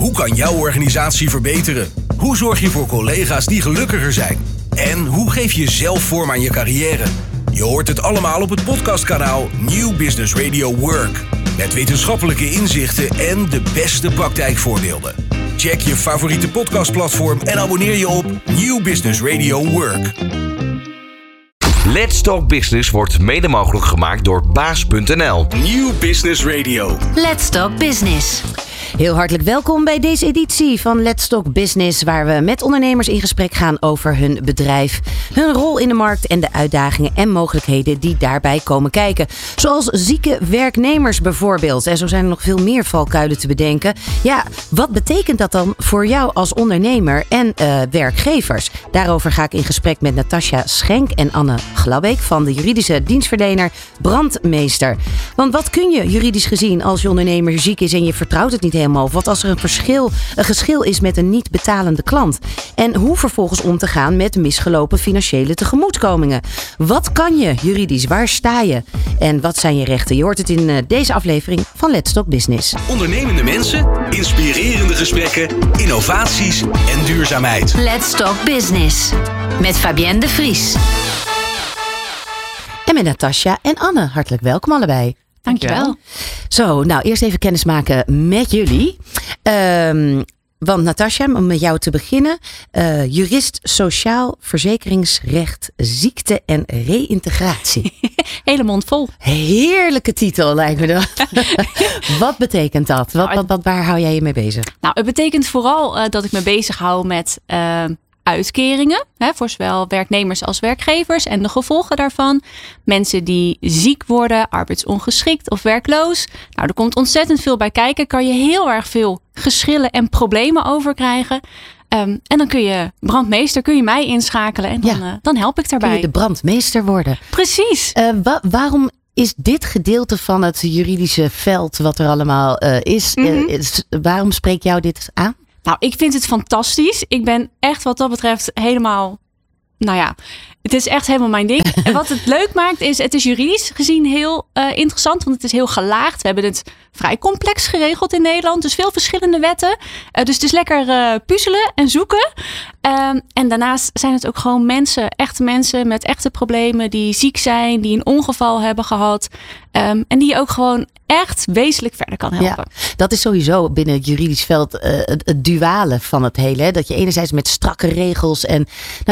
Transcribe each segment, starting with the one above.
Hoe kan jouw organisatie verbeteren? Hoe zorg je voor collega's die gelukkiger zijn? En hoe geef je zelf vorm aan je carrière? Je hoort het allemaal op het podcastkanaal New Business Radio Work. Met wetenschappelijke inzichten en de beste praktijkvoorbeelden. Check je favoriete podcastplatform en abonneer je op New Business Radio Work. Let's Talk Business wordt mede mogelijk gemaakt door baas.nl. New Business Radio. Let's Talk Business. Heel hartelijk welkom bij deze editie van Let's Talk Business, waar we met ondernemers in gesprek gaan over hun bedrijf, hun rol in de markt en de uitdagingen en mogelijkheden die daarbij komen kijken. Zoals zieke werknemers bijvoorbeeld. En zo zijn er nog veel meer valkuilen te bedenken. Ja, wat betekent dat dan voor jou als ondernemer en werkgevers? Daarover ga ik in gesprek met Natasja Schenk en Anne Glabbeek van de juridische dienstverlener Brandmeester. Want wat kun je juridisch gezien als je ondernemer ziek is en je vertrouwt het niet helemaal? Of wat als er een geschil is met een niet betalende klant? En hoe vervolgens om te gaan met misgelopen financiële tegemoetkomingen? Wat kan je juridisch? Waar sta je? En wat zijn je rechten? Je hoort het in deze aflevering van Let's Talk Business. Ondernemende mensen, inspirerende gesprekken, innovaties en duurzaamheid. Let's Talk Business. Met Fabienne de Vries. En met Natasja en Anne. Hartelijk welkom allebei. Dankjewel. Zo, nou eerst even kennis maken met jullie. Want Natasja, om met jou te beginnen. Jurist sociaal verzekeringsrecht, ziekte en reïntegratie. Hele mond vol. Heerlijke titel lijkt me dat. Wat betekent dat? Waar hou jij je mee bezig? Nou, het betekent vooral dat ik me bezig hou met uitkeringen. Voor zowel werknemers als werkgevers en de gevolgen daarvan. Mensen die ziek worden, arbeidsongeschikt of werkloos. Nou, er komt ontzettend veel bij kijken. Kan je heel erg veel geschillen en problemen over krijgen. En dan kun je brandmeester, mij inschakelen en dan help ik daarbij. Kun je de brandmeester worden? Precies. Waarom is dit gedeelte van het juridische veld wat er allemaal is, waarom spreekt jou dit aan? Nou, ik vind het fantastisch. Ik ben echt wat dat betreft helemaal, het is echt helemaal mijn ding. En wat het leuk maakt is, het is juridisch gezien heel interessant, want het is heel gelaagd. We hebben het vrij complex geregeld in Nederland, dus veel verschillende wetten. Dus het is lekker puzzelen en zoeken. En daarnaast zijn het ook gewoon echte mensen met echte problemen die ziek zijn, die een ongeval hebben gehad. En die je ook gewoon echt wezenlijk verder kan helpen. Ja, dat is sowieso binnen het juridisch veld het duale van het hele. Hè? Dat je enerzijds met strakke regels en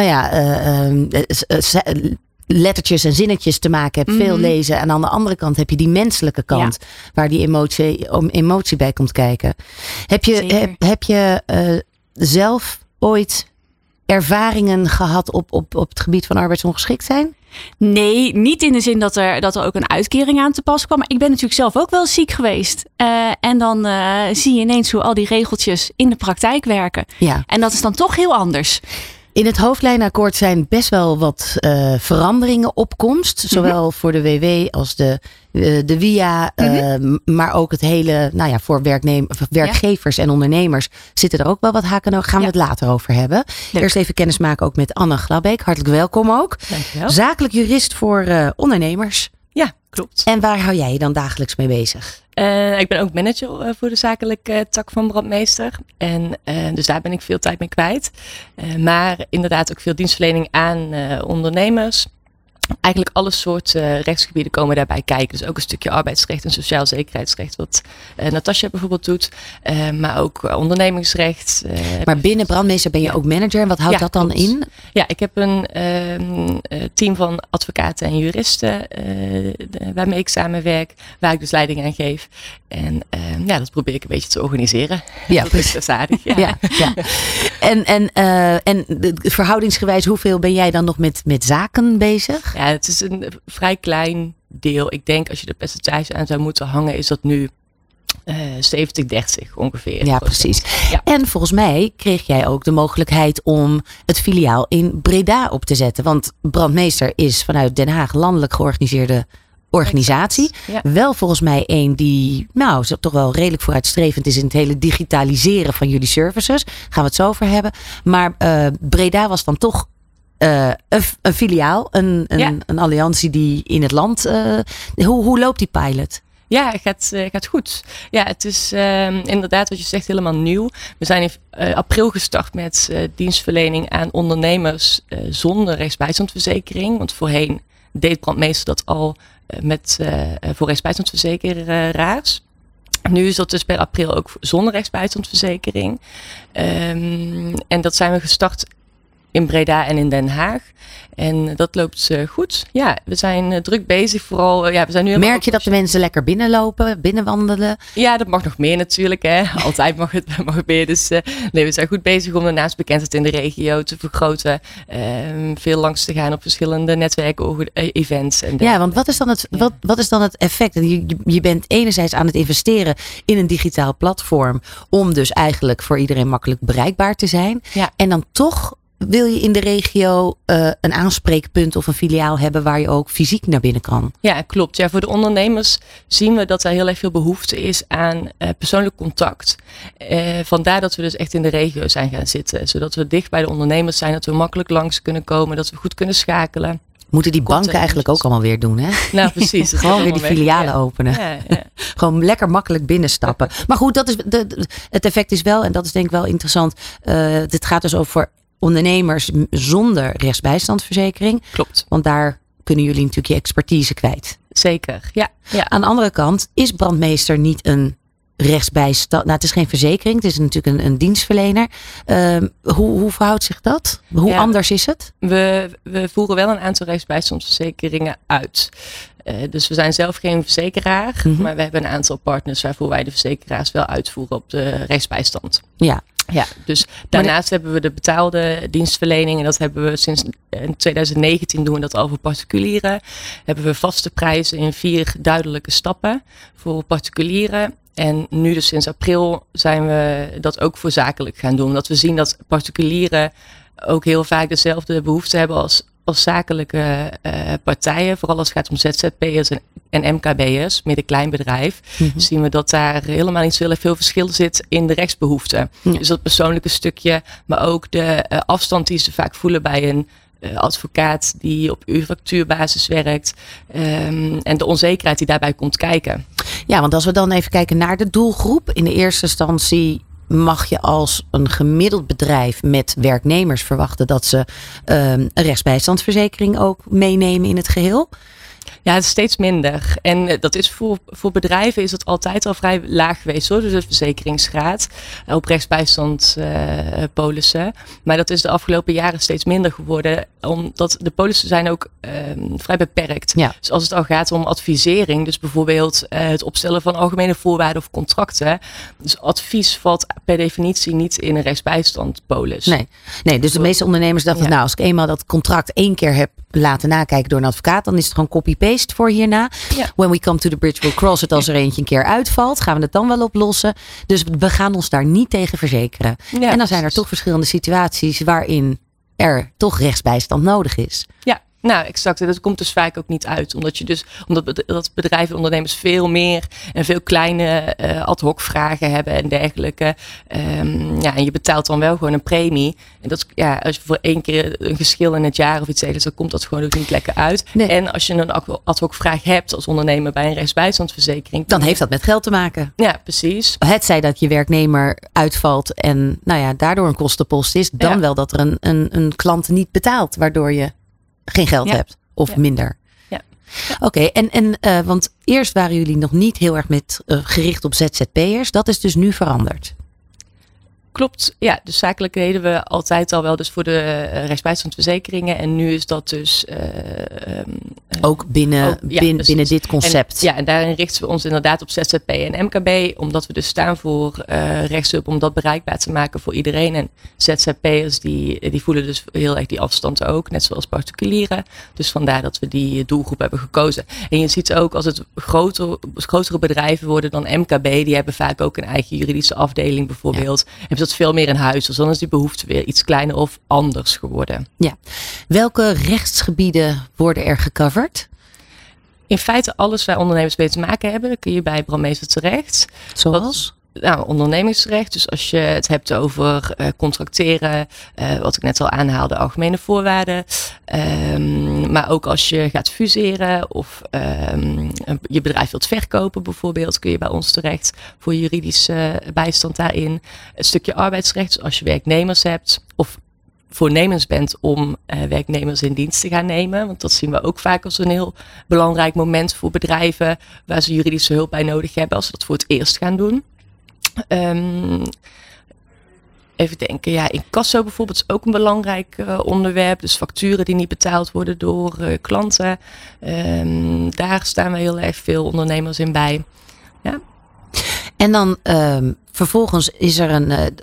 lettertjes en zinnetjes te maken hebt, veel lezen. En aan de andere kant heb je die menselijke kant, waar die emotie bij komt kijken. Heb je zelf ooit ervaringen gehad op het gebied van arbeidsongeschiktheid? Nee, niet in de zin dat er ook een uitkering aan te pas kwam. Maar ik ben natuurlijk zelf ook wel ziek geweest. En dan zie je ineens hoe al die regeltjes in de praktijk werken. Ja. En dat is dan toch heel anders. In het hoofdlijnakkoord zijn best wel wat veranderingen op komst. Zowel voor de WW als de WIA. Maar ook het hele, voor werkgevers en ondernemers zitten er ook wel wat haken. Daar gaan we het later over hebben. Leuk. Eerst even kennis maken ook met Anne Glabbeek. Hartelijk welkom ook. Dankjewel. Zakelijk jurist voor ondernemers. Ja, klopt. En waar hou jij je dan dagelijks mee bezig? Ik ben ook manager voor de zakelijke tak van Brandmeester. En dus daar ben ik veel tijd mee kwijt. Maar inderdaad ook veel dienstverlening aan ondernemers. Eigenlijk alle soorten rechtsgebieden komen daarbij kijken. Dus ook een stukje arbeidsrecht en sociaal zekerheidsrecht. Wat Natasja bijvoorbeeld doet. Maar ook ondernemingsrecht. Maar binnen Brandmeester ben je ook manager. En wat houdt dat dan in? Ja, ik heb een team van advocaten en juristen. Waarmee ik samenwerk. Waar ik dus leiding aan geef. En dat probeer ik een beetje te organiseren. Ja, precies. Ja. En verhoudingsgewijs, hoeveel ben jij dan nog met zaken bezig? Ja, het is een vrij klein deel. Ik denk als je de percentage aan zou moeten hangen, is dat nu 70-30 ongeveer. Ja, precies. Ja. En volgens mij kreeg jij ook de mogelijkheid om het filiaal in Breda op te zetten. Want Brandmeester is vanuit Den Haag landelijk georganiseerde organisatie. Ja. Wel volgens mij een die toch wel redelijk vooruitstrevend is in het hele digitaliseren van jullie services. Gaan we het zo over hebben. Maar Breda was dan toch een filiaal, een alliantie die in het land. Hoe loopt die pilot? Ja, het gaat goed. Ja, het is inderdaad wat je zegt helemaal nieuw. We zijn in april gestart met dienstverlening aan ondernemers zonder rechtsbijstandverzekering. Want voorheen deed Brandmeester dat al voor rechtsbijstandverzekeraars. Nu is dat dus per april ook zonder rechtsbijstandverzekering. En dat zijn we gestart in Breda en in Den Haag. En dat loopt goed. Ja, we zijn druk bezig. Vooral, we zijn nu merk je dat de mensen lekker binnenlopen, binnenwandelen? Ja, dat mag nog meer natuurlijk. Hè. Altijd mag het meer. Dus we zijn goed bezig om de naamsbekendheid in de regio te vergroten. Veel langs te gaan op verschillende netwerken-events. Ja, want wat is dan het effect? Je bent enerzijds aan het investeren in een digitaal platform om dus eigenlijk voor iedereen makkelijk bereikbaar te zijn. Ja. En dan toch wil je in de regio een aanspreekpunt of een filiaal hebben waar je ook fysiek naar binnen kan? Ja, klopt. Ja, voor de ondernemers zien we dat er heel erg veel behoefte is aan persoonlijk contact. Vandaar dat we dus echt in de regio zijn gaan zitten. Zodat we dicht bij de ondernemers zijn, dat we makkelijk langs kunnen komen, dat we goed kunnen schakelen. Moeten die banken eigenlijk ook allemaal weer doen, hè? Nou, precies. Gewoon weer die filialen openen. Ja. Gewoon lekker makkelijk binnenstappen. Maar goed, het effect is wel, en dat is denk ik wel interessant. Dit gaat dus over ondernemers zonder rechtsbijstandsverzekering. Klopt. Want daar kunnen jullie natuurlijk je expertise kwijt. Zeker, ja. Aan de andere kant is Brandmeester niet een rechtsbijstand. Nou, het is geen verzekering. Het is natuurlijk een dienstverlener. Hoe verhoudt zich dat? Hoe anders is het? We voeren wel een aantal rechtsbijstandsverzekeringen uit. Dus we zijn zelf geen verzekeraar. Mm-hmm. Maar we hebben een aantal partners waarvoor wij de verzekeraars wel uitvoeren op de rechtsbijstand. Ja, dus daarnaast hebben we de betaalde dienstverlening. En dat hebben we sinds 2019 doen we dat al voor particulieren. Hebben we vaste prijzen in 4 duidelijke stappen voor particulieren. En nu dus sinds april zijn we dat ook voor zakelijk gaan doen. Omdat we zien dat particulieren ook heel vaak dezelfde behoeften hebben als zakelijke partijen. Vooral als het gaat om ZZP'ers en MKB'ers, midden-kleinbedrijf. Mm-hmm. Zien we dat daar helemaal niet zo heel veel verschil zit in de rechtsbehoeften. Ja. Dus dat persoonlijke stukje, maar ook de afstand die ze vaak voelen bij een advocaat die op uurfactuurbasis werkt. En de onzekerheid die daarbij komt kijken. Ja, want als we dan even kijken naar de doelgroep. In de eerste instantie mag je als een gemiddeld bedrijf met werknemers verwachten dat ze een rechtsbijstandsverzekering ook meenemen in het geheel? Ja, het is steeds minder. En dat is voor bedrijven is het altijd al vrij laag geweest hoor. Dus de verzekeringsgraad op rechtsbijstandspolissen. Maar dat is de afgelopen jaren steeds minder geworden. Omdat de polissen zijn ook vrij beperkt. Ja. Dus als het al gaat om advisering. Dus bijvoorbeeld het opstellen van algemene voorwaarden of contracten. Dus advies valt per definitie niet in een rechtsbijstandpolis. Nee, dus de meeste ondernemers dachten nou als ik eenmaal dat contract 1 keer heb laten nakijken door een advocaat. Dan is het gewoon copy-paste voor hierna. Ja. When we come to the bridge we'll cross it. Als er eentje een keer uitvalt, gaan we het dan wel oplossen. Dus we gaan ons daar niet tegen verzekeren. Ja, en dan zijn er toch verschillende situaties waarin er toch rechtsbijstand nodig is. Ja. Nou, exact. En dat komt dus vaak ook niet uit. Omdat bedrijven en ondernemers veel meer en veel kleine ad hoc vragen hebben en dergelijke. En je betaalt dan wel gewoon een premie. En dat, als je voor 1 keer een geschil in het jaar of iets dergelijks, dan komt dat gewoon ook niet lekker uit. Nee. En als je een ad hoc vraag hebt als ondernemer bij een rechtsbijstandsverzekering, dan heeft dat met geld te maken. Ja, precies. Hetzij dat je werknemer uitvalt en daardoor een kostenpost is, dan wel dat er een klant niet betaalt, waardoor je geen geld hebt of minder. Ja. Oké, want eerst waren jullie nog niet heel erg gericht op ZZP'ers. Dat is dus nu veranderd. Klopt, ja. Dus zakelijk deden we altijd al wel dus voor de rechtsbijstandsverzekeringen. En nu is dat dus ook binnen dit concept. En daarin richten we ons inderdaad op ZZP en MKB. Omdat we dus staan voor rechtshulp om dat bereikbaar te maken voor iedereen. En ZZP'ers die voelen dus heel erg die afstand ook. Net zoals particulieren. Dus vandaar dat we die doelgroep hebben gekozen. En je ziet ook als het grotere bedrijven worden dan MKB. Die hebben vaak ook een eigen juridische afdeling bijvoorbeeld. Hebben dat veel meer in huis. Dus dan is die behoefte weer iets kleiner of anders geworden. Ja. Welke rechtsgebieden worden er gecoverd? In feite alles waar ondernemers mee te maken hebben, kun je bij Brandmeester terecht. Zoals? ondernemingsrecht. Dus als je het hebt over contracteren, wat ik net al aanhaalde, algemene voorwaarden. Maar ook als je gaat fuseren of je bedrijf wilt verkopen bijvoorbeeld, kun je bij ons terecht voor juridische bijstand daarin. Een stukje arbeidsrecht, dus als je werknemers hebt of voornemens bent om werknemers in dienst te gaan nemen. Want dat zien we ook vaak als een heel belangrijk moment voor bedrijven waar ze juridische hulp bij nodig hebben als ze dat voor het eerst gaan doen. Even denken, incasso bijvoorbeeld is ook een belangrijk onderwerp. Dus facturen die niet betaald worden door klanten. Daar staan we heel erg veel ondernemers in bij. Ja. En dan vervolgens is er een...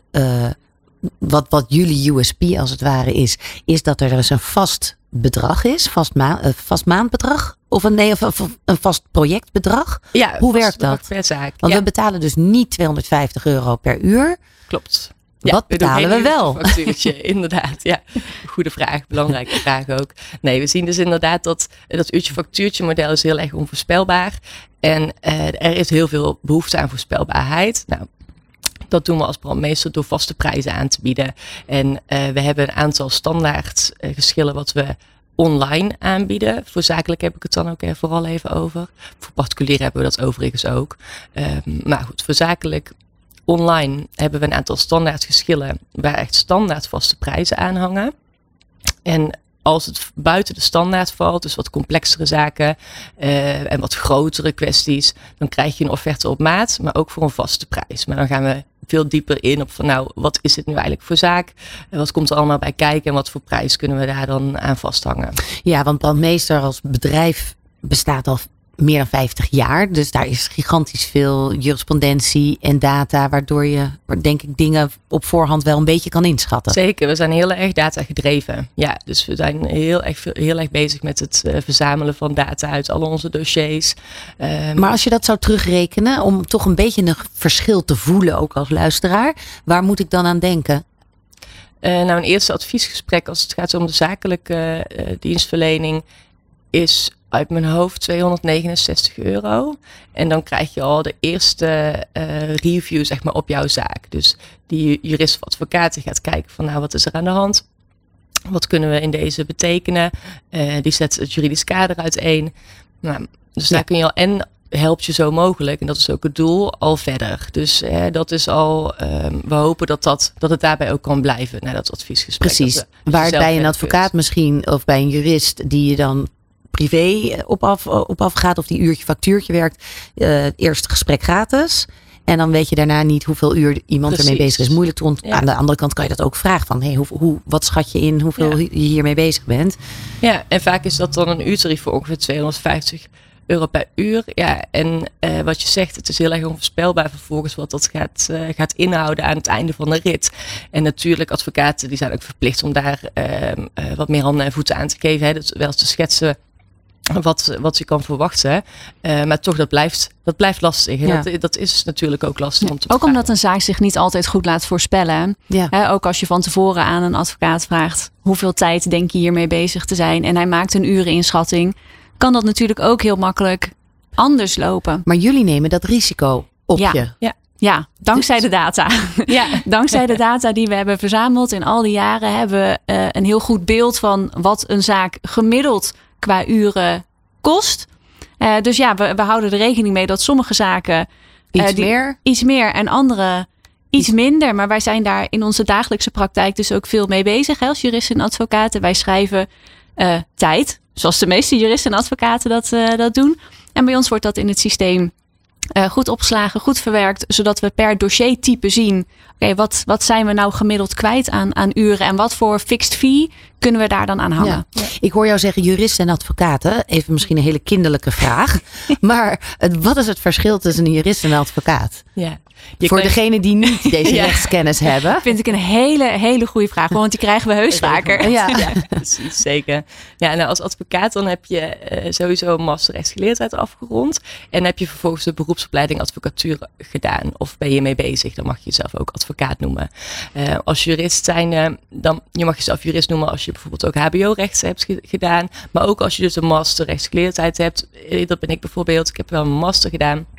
Wat jullie USP als het ware is dat er dus een vast bedrag is, vast maandbedrag of een vast projectbedrag. Ja, hoe werkt dat? Per zaak. Want we betalen dus niet €250 per uur. Klopt. Wat betalen we wel? Factuurtje, inderdaad. Ja, goede vraag, belangrijke vraag ook. Nee, we zien dus inderdaad dat uurtje factuurtje model is heel erg onvoorspelbaar en er is heel veel behoefte aan voorspelbaarheid. Nou, dat doen we als brandmeester door vaste prijzen aan te bieden. En we hebben een aantal standaard geschillen wat we online aanbieden. Voor zakelijk heb ik het dan ook vooral even over. Voor particulier hebben we dat overigens ook. Maar goed, voor zakelijk online hebben we een aantal standaard geschillen waar echt standaard vaste prijzen aan hangen. En als het buiten de standaard valt, dus wat complexere zaken en wat grotere kwesties, dan krijg je een offerte op maat, maar ook voor een vaste prijs. Maar dan gaan we veel dieper in op van wat is dit nu eigenlijk voor zaak? En wat komt er allemaal bij kijken en wat voor prijs kunnen we daar dan aan vasthangen? Ja, want brandmeester als bedrijf bestaat al meer dan 50 jaar. Dus daar is gigantisch veel jurisprudentie en data, waardoor je, denk ik, dingen op voorhand wel een beetje kan inschatten. Zeker, we zijn heel erg data gedreven. Ja, dus we zijn heel erg bezig met het verzamelen van data uit al onze dossiers. Maar als je dat zou terugrekenen, om toch een beetje een verschil te voelen, ook als luisteraar, waar moet ik dan aan denken? Een eerste adviesgesprek als het gaat om de zakelijke dienstverlening is uit mijn hoofd €269. En dan krijg je al de eerste review zeg maar op jouw zaak. Dus die jurist of advocaat die gaat kijken van wat is er aan de hand? Wat kunnen we in deze betekenen? Die zet het juridisch kader uiteen. Dus daar kun je al en helpt je zo mogelijk, en dat is ook het doel, al verder. Dus dat is al, we hopen dat het daarbij ook kan blijven na dat adviesgesprek. Precies, waar het bij een advocaat misschien of bij een jurist die je dan privé op afgaat of die uurtje factuurtje werkt, eerste gesprek gratis. En dan weet je daarna niet hoeveel uur iemand ermee bezig is. Moeilijk te Aan de andere kant kan je dat ook vragen van wat schat je in, hoeveel je hiermee bezig bent. Ja, en vaak is dat dan een uurtarief voor ongeveer €250 per uur. Ja, en wat je zegt, het is heel erg onvoorspelbaar vervolgens wat dat gaat inhouden aan het einde van de rit. En natuurlijk, advocaten die zijn ook verplicht om daar wat meer handen en voeten aan te geven. Dus wel eens te schetsen wat je kan verwachten. Maar toch, dat blijft lastig. Ja. En dat is natuurlijk ook lastig om te Ook omdat een zaak zich niet altijd goed laat voorspellen. Ja. Ook als je van tevoren aan een advocaat vraagt, hoeveel tijd denk je hiermee bezig te zijn? En hij maakt een ureninschatting. Kan dat natuurlijk ook heel makkelijk anders lopen. Maar jullie nemen dat risico op je. Ja, dankzij de data. Ja, dankzij de data die we hebben verzameld in al die jaren hebben we een heel goed beeld van wat een zaak gemiddeld qua uren kost. Dus we houden er rekening mee dat sommige zaken iets meer en andere iets minder. Maar wij zijn daar in onze dagelijkse praktijk dus ook veel mee bezig als juristen en advocaten. Wij schrijven tijd, zoals de meeste juristen en advocaten dat doen. En bij ons wordt dat in het systeem goed opgeslagen, goed verwerkt, zodat we per dossiertype zien, wat zijn we nou gemiddeld kwijt aan uren en wat voor fixed fee kunnen we daar dan aan hangen. Ja. Ik hoor jou zeggen juristen en advocaten. Even misschien een hele kinderlijke vraag. Maar wat is het verschil tussen een jurist en een advocaat? Ja. Voor degenen die niet deze rechtskennis hebben. Vind ik een hele goede vraag. Want die krijgen we heus vaker. Ja, precies, zeker. Ja, nou, als advocaat dan heb je sowieso een master rechtsgeleerdheid afgerond. En heb je vervolgens de beroepsopleiding advocatuur gedaan. Of ben je mee bezig, dan mag je jezelf ook advocaat noemen. Als jurist zijn, dan je mag jezelf jurist noemen als je bijvoorbeeld ook HBO-rechten hebt gedaan. Maar ook als je dus een master rechtsgeleerdheid hebt. Dat ben ik bijvoorbeeld. Ik heb wel een master gedaan.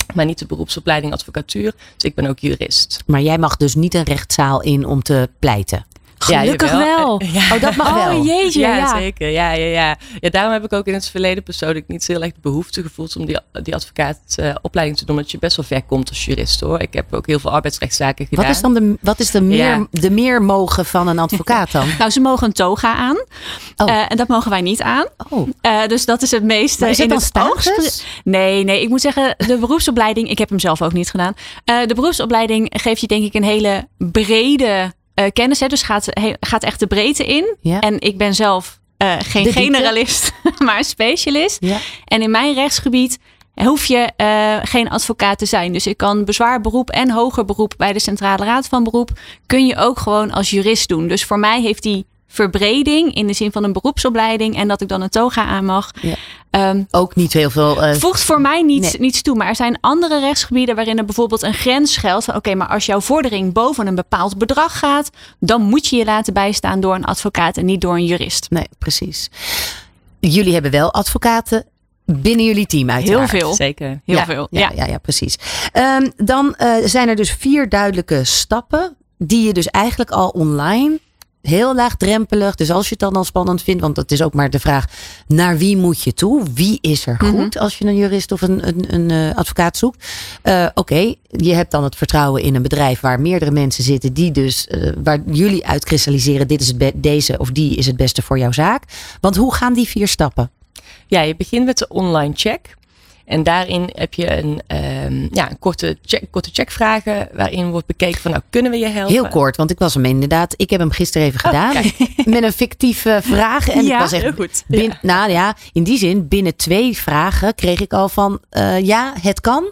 maar niet de beroepsopleiding advocatuur. Dus ik ben ook jurist. Maar jij mag dus niet een rechtszaal in om te pleiten. Gelukkig wel. Oh, dat mag wel. Oh jeetje, ja. Zeker. Ja, daarom heb ik ook in het verleden persoonlijk niet heel erg de behoefte gevoeld om die advocaatopleiding te doen. Omdat je best wel ver komt als jurist, hoor. Ik heb ook heel veel arbeidsrechtszaken gedaan. Wat is de meer mogen van een advocaat dan? Nou, ze mogen een toga aan. En dat mogen wij niet aan. Dus dat is het meeste. Maar is het in dan status? Nee, ik moet zeggen, de beroepsopleiding, ik heb hem zelf ook niet gedaan. De beroepsopleiding geeft je denk ik een hele brede kennis. Hè? Dus gaat echt de breedte in. Ja. En ik ben zelf geen generalist, maar een specialist. Ja. En in mijn rechtsgebied hoef je geen advocaat te zijn. Dus ik kan bezwaarberoep en hoger beroep bij de Centrale Raad van Beroep kun je ook gewoon als jurist doen. Dus voor mij heeft die verbreding in de zin van een beroepsopleiding en dat ik dan een toga aan mag. Ja. Ook niet heel veel. Voegt voor mij niets toe. Maar er zijn andere rechtsgebieden waarin er bijvoorbeeld een grens geldt. Van oké, maar als jouw vordering boven een bepaald bedrag gaat, dan moet je je laten bijstaan door een advocaat en niet door een jurist. Nee, precies. Jullie hebben wel advocaten binnen jullie team uiteraard. Heel veel. Zeker. Heel veel. Ja, precies. Dan zijn er dus 4 duidelijke stappen die je dus eigenlijk al online heel laagdrempelig. Dus als je het dan al spannend vindt, want dat is ook maar de vraag, naar wie moet je toe? Wie is er goed als je een jurist of een advocaat zoekt? Oké, je hebt dan het vertrouwen in een bedrijf waar meerdere mensen zitten die dus, waar jullie uitkristalliseren, dit is deze of die is het beste voor jouw zaak. Want hoe gaan die 4 stappen? Ja, je begint met de online check. En daarin heb je een korte checkvragen waarin wordt bekeken van kunnen we je helpen? Heel kort, want ik was hem inderdaad. Ik heb hem gisteren even gedaan met een fictieve vraag. En ik was echt heel goed. In die zin, binnen 2 vragen kreeg ik al van het kan.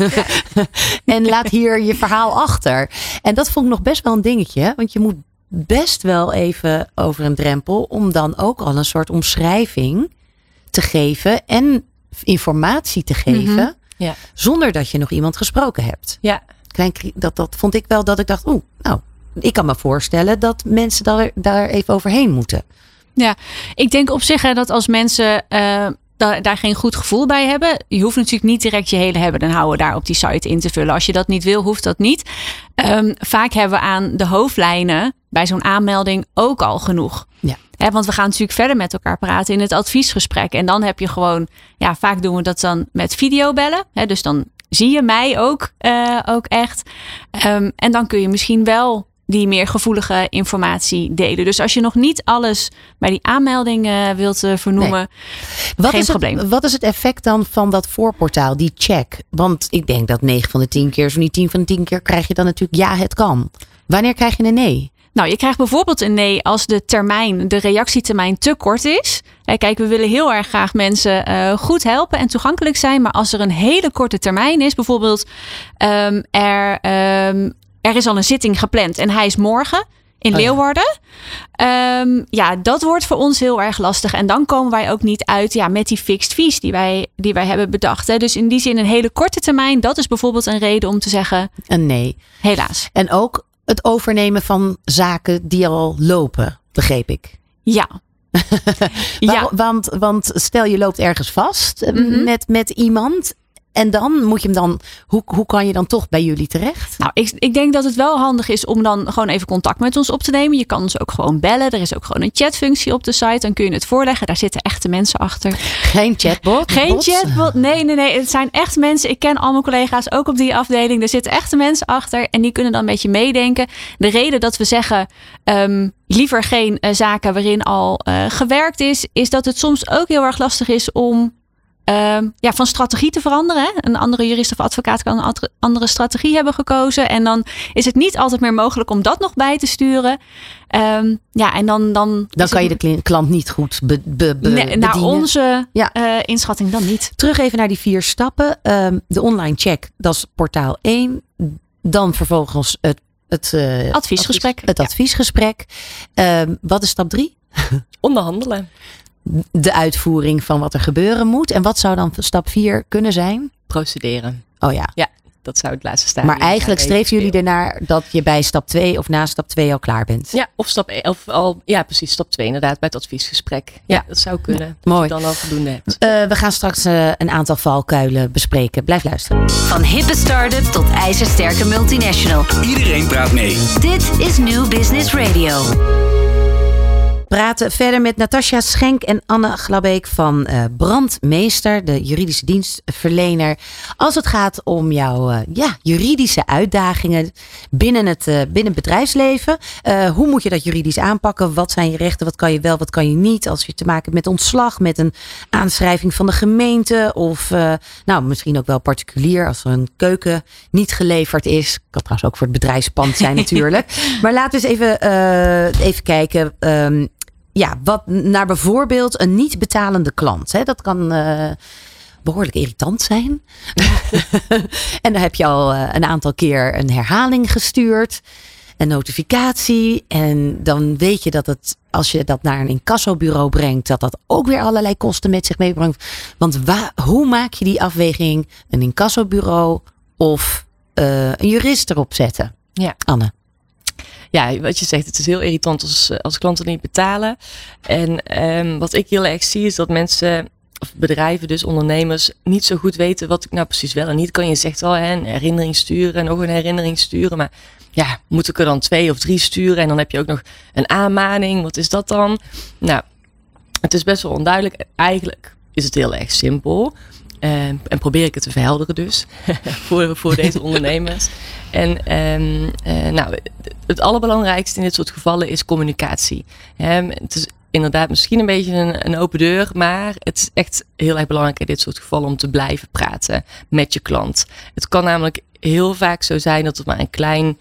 En laat hier je verhaal achter. En dat vond ik nog best wel een dingetje. Want je moet best wel even over een drempel om dan ook al een soort omschrijving te geven en informatie te geven, zonder dat je nog iemand gesproken hebt. Ja. Dat vond ik wel dat ik dacht, ik kan me voorstellen dat mensen daar even overheen moeten. Ja, ik denk op zich dat als mensen daar geen goed gevoel bij hebben, je hoeft natuurlijk niet direct je hele hebben en houden daar op die site in te vullen. Als je dat niet wil, hoeft dat niet. Vaak hebben we aan de hoofdlijnen bij zo'n aanmelding ook al genoeg. Ja. Want we gaan natuurlijk verder met elkaar praten in het adviesgesprek. En dan heb je gewoon, vaak doen we dat dan met videobellen. Dus dan zie je mij ook echt. En dan kun je misschien wel die meer gevoelige informatie delen. Dus als je nog niet alles bij die aanmelding wilt vernoemen, geen probleem. Wat is het effect dan van dat voorportaal, die check? Want ik denk dat 9 van de 10 keer, zo niet 10 van de 10 keer, krijg je dan natuurlijk het kan. Wanneer krijg je een nee? Nou, je krijgt bijvoorbeeld een nee als de reactietermijn te kort is. Kijk, we willen heel erg graag mensen goed helpen en toegankelijk zijn. Maar als er een hele korte termijn is, bijvoorbeeld er is al een zitting gepland en hij is morgen in Leeuwarden. Dat wordt voor ons heel erg lastig. En dan komen wij ook niet uit met die fixed fees die wij hebben bedacht. Hè. Dus in die zin een hele korte termijn, dat is bijvoorbeeld een reden om te zeggen een nee. Helaas. En ook het overnemen van zaken die al lopen, begreep ik. Ja. Want stel je loopt ergens vast met iemand. En dan moet je hem dan, hoe kan je dan toch bij jullie terecht? Nou, ik denk dat het wel handig is om dan gewoon even contact met ons op te nemen. Je kan ons ook gewoon bellen. Er is ook gewoon een chatfunctie op de site. Dan kun je het voorleggen. Daar zitten echte mensen achter. Geen chatbot? Geen chatbot. Nee. Het zijn echt mensen. Ik ken al mijn collega's ook op die afdeling. Er zitten echte mensen achter. En die kunnen dan een beetje meedenken. De reden dat we zeggen liever geen zaken waarin al gewerkt is dat het soms ook heel erg lastig is om van strategie te veranderen. Hè? Een andere jurist of advocaat kan een andere strategie hebben gekozen. En dan is het niet altijd meer mogelijk om dat nog bij te sturen. En dan kan je de klant niet goed bedienen. Naar onze inschatting dan niet. Terug even naar die 4 stappen. De online check, dat is portaal 1. Dan vervolgens het adviesgesprek. Het adviesgesprek. Wat is stap 3? Onderhandelen. De uitvoering van wat er gebeuren moet. En wat zou dan stap 4 kunnen zijn? Procederen. Oh ja. Ja. dat zou het laatste stadium Maar eigenlijk streven jullie ernaar dat je bij stap 2 of na stap 2 al klaar bent. Ja, of precies, stap 2 inderdaad, bij het adviesgesprek. Ja, dat zou kunnen. Ja, dat mooi. je dan al voldoende hebt. We gaan straks een aantal valkuilen bespreken. Blijf luisteren. Van hippe start-up tot ijzersterke multinational. Iedereen praat mee. Dit is New Business Radio. Praten verder met Natasja Schenk en Anne Glabbeek van Brandmeester, de juridische dienstverlener. Als het gaat om jouw juridische uitdagingen binnen het bedrijfsleven. Hoe moet je dat juridisch aanpakken? Wat zijn je rechten? Wat kan je wel, wat kan je niet? Als je te maken hebt met ontslag, met een aanschrijving van de gemeente. Of misschien ook wel particulier als er een keuken niet geleverd is. Kan trouwens ook voor het bedrijfspand zijn natuurlijk. Maar laten we eens even kijken. Wat naar bijvoorbeeld een niet betalende klant. Hè? Dat kan behoorlijk irritant zijn. En dan heb je al een aantal keer een herhaling gestuurd. Een notificatie. En dan weet je dat het, als je dat naar een incassobureau brengt, dat ook weer allerlei kosten met zich meebrengt. Want hoe maak je die afweging? Een incassobureau of een jurist erop zetten? Ja. Anne. Ja, wat je zegt, het is heel irritant als klanten niet betalen. En wat ik heel erg zie is dat mensen, of bedrijven dus, ondernemers, niet zo goed weten wat ik nou precies wel en niet kan. Je zegt al, een herinnering sturen en nog een herinnering sturen. Maar ja, moet ik er dan 2 of 3 sturen? En dan heb je ook nog een aanmaning. Wat is dat dan? Nou, het is best wel onduidelijk. Eigenlijk is het heel erg simpel. En probeer ik het te verhelderen dus voor deze ondernemers. En het allerbelangrijkste in dit soort gevallen is communicatie. Het is inderdaad misschien een beetje een open deur, maar het is echt heel erg belangrijk in dit soort gevallen om te blijven praten met je klant. Het kan namelijk heel vaak zo zijn dat het maar een klein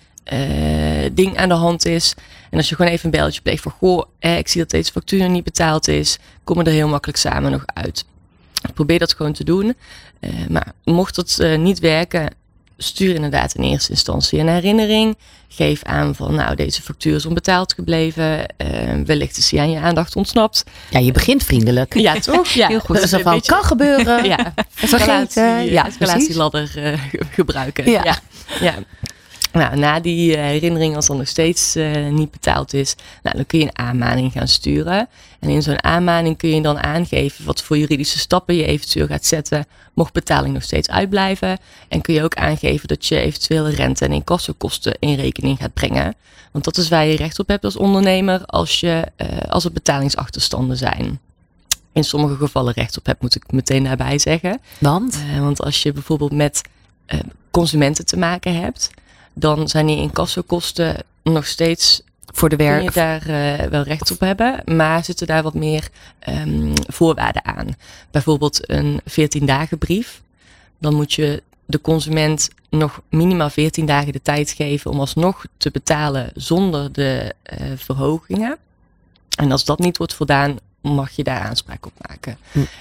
ding aan de hand is. En als je gewoon even een belletje pleegt van goh, ik zie dat deze factuur niet betaald is, komen we er heel makkelijk samen nog uit. Probeer dat gewoon te doen. Maar mocht het niet werken, stuur inderdaad in eerste instantie een herinnering. Geef aan van deze factuur is onbetaald gebleven. Wellicht is die aan je aandacht ontsnapt. Ja, je begint vriendelijk. Ja, toch? Ja, heel goed. Dus dat kan gebeuren. Ja, vergeten. escalatieladder gebruiken. Ja. Nou, na die herinnering, als dat nog steeds niet betaald is, dan kun je een aanmaning gaan sturen. En in zo'n aanmaning kun je dan aangeven wat voor juridische stappen je eventueel gaat zetten, mocht betaling nog steeds uitblijven. En kun je ook aangeven dat je eventueel rente- en incassokosten in rekening gaat brengen. Want dat is waar je recht op hebt als ondernemer als er betalingsachterstanden zijn. In sommige gevallen recht op hebt, moet ik meteen daarbij zeggen. Want als je bijvoorbeeld met consumenten te maken hebt, dan zijn die incassokosten nog steeds voor de werk. Kun je daar wel recht op hebben, maar zitten daar wat meer voorwaarden aan. Bijvoorbeeld een 14-dagen brief. Dan moet je de consument nog minimaal 14 dagen de tijd geven om alsnog te betalen zonder de verhogingen. En als dat niet wordt voldaan, mag je daar aanspraak op maken.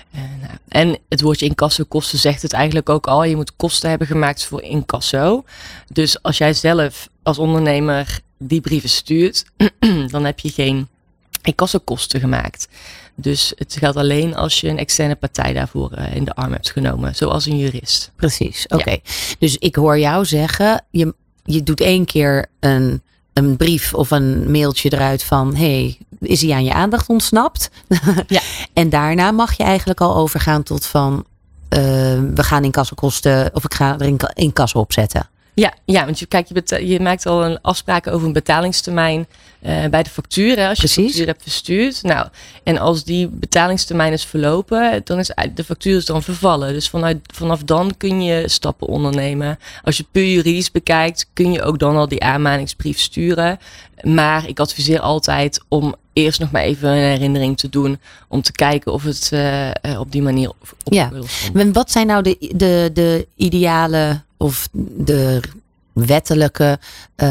En het woordje incassokosten zegt het eigenlijk ook al. Je moet kosten hebben gemaakt voor incasso. Dus als jij zelf als ondernemer die brieven stuurt, dan heb je geen incassokosten gemaakt. Dus het geldt alleen als je een externe partij daarvoor in de arm hebt genomen. Zoals een jurist. Precies, oké. Dus ik hoor jou zeggen, je doet 1 keer een brief of een mailtje eruit van hey, is hij aan je aandacht ontsnapt? Ja. En daarna mag je eigenlijk al overgaan tot van we gaan incassokosten of ik ga er incasso op zetten. Ja, want je maakt al een afspraak over een betalingstermijn bij de factuur. Hè, als je de factuur hebt verstuurd. Nou, en als die betalingstermijn is verlopen, dan is de factuur dan vervallen. Dus vanaf dan kun je stappen ondernemen. Als je puur juridisch bekijkt, kun je ook dan al die aanmaningsbrief sturen. Maar ik adviseer altijd om eerst nog maar even een herinnering te doen. Om te kijken of het op die manier opgelost wordt. Wat zijn nou de ideale of de wettelijke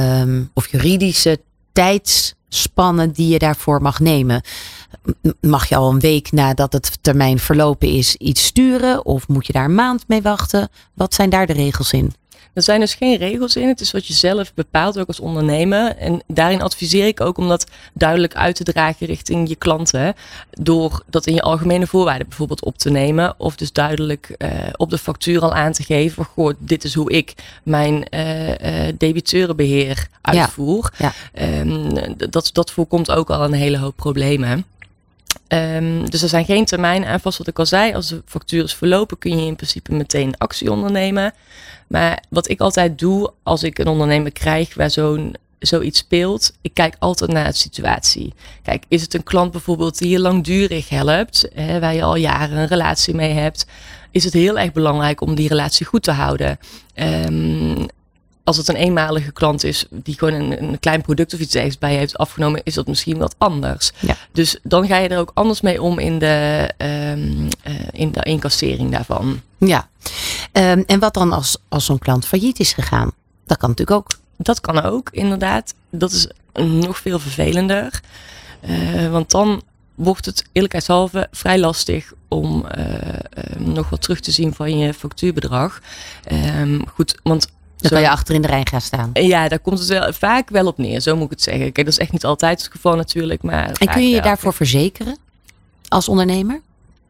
of juridische tijdsspannen die je daarvoor mag nemen? Mag je al een week nadat het termijn verlopen is iets sturen? Of moet je daar een maand mee wachten? Wat zijn daar de regels in? Er zijn dus geen regels in. Het is wat je zelf bepaalt, ook als ondernemer. En daarin adviseer ik ook om dat duidelijk uit te dragen richting je klanten. Door dat in je algemene voorwaarden bijvoorbeeld op te nemen. Of dus duidelijk op de factuur al aan te geven. Goh, dit is hoe ik mijn debiteurenbeheer uitvoer. Ja. Dat voorkomt ook al een hele hoop problemen. Dus er zijn geen termijnen aan vast. Wat ik al zei, als de factuur is verlopen kun je in principe meteen actie ondernemen. Maar wat ik altijd doe als ik een ondernemer krijg waar zoiets speelt, ik kijk altijd naar de situatie. Kijk, is het een klant bijvoorbeeld die je langdurig helpt, waar je al jaren een relatie mee hebt, is het heel erg belangrijk om die relatie goed te houden. Als het een eenmalige klant is die gewoon een klein product of iets ergens bij heeft afgenomen, is dat misschien wat anders. Ja. Dus dan ga je er ook anders mee om in de incassering daarvan. Ja, en wat dan als zo'n klant failliet is gegaan? Dat kan natuurlijk ook. Dat kan ook, inderdaad. Dat is nog veel vervelender. Want dan wordt het eerlijkheidshalve vrij lastig om nog wat terug te zien van je factuurbedrag. Goed, want dan kan je achter in de rij gaan staan. Ja, daar komt het vaak wel op neer, zo moet ik het zeggen. Kijk, dat is echt niet altijd het geval natuurlijk. Maar en kun je je daarvoor verzekeren als ondernemer?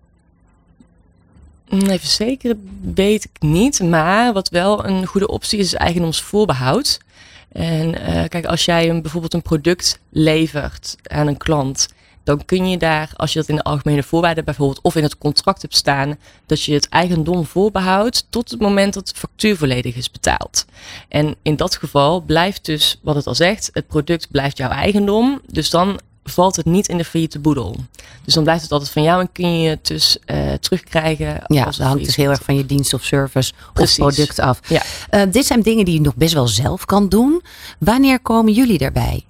Nee, verzekeren weet ik niet. Maar wat wel een goede optie is eigendomsvoorbehoud. En kijk, als jij bijvoorbeeld een product levert aan een klant, dan kun je daar, als je dat in de algemene voorwaarden bijvoorbeeld of in het contract hebt staan, dat je het eigendom voorbehoudt tot het moment dat de factuur volledig is betaald. En in dat geval blijft dus, wat het al zegt, het product blijft jouw eigendom. Dus dan valt het niet in de failliete boedel. Dus dan blijft het altijd van jou en kun je het dus terugkrijgen. Ja, dat hangt dus heel erg van je dienst of service of product af. Ja. Dit zijn dingen die je nog best wel zelf kan doen. Wanneer komen jullie daarbij?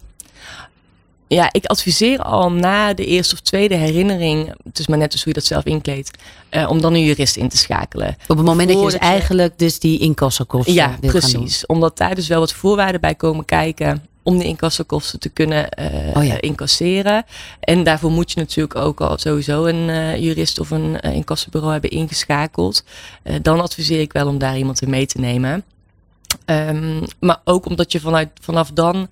Ja, ik adviseer al na de eerste of tweede herinnering, het is maar net dus hoe je dat zelf inkleedt, om dan een jurist in te schakelen. Op het moment dat je eigenlijk dus die incassokosten wil gaan doen. Ja, precies. Omdat daar dus wel wat voorwaarden bij komen kijken om de incassokosten te kunnen incasseren. En daarvoor moet je natuurlijk ook al sowieso een jurist of een incassobureau hebben ingeschakeld. Dan adviseer ik wel om daar iemand in mee te nemen. Maar ook omdat je vanaf dan